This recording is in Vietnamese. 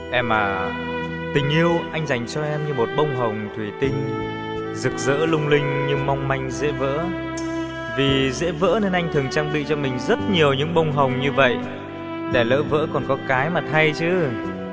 Em à, tình yêu anh dành cho em như một bông hồng thủy tinh, rực rỡ lung linh nhưng mong manh dễ vỡ. Vì dễ vỡ nên anh thường trang bị cho mình rất nhiều những bông hồng như vậy, để lỡ vỡ còn có cái mà thay chứ.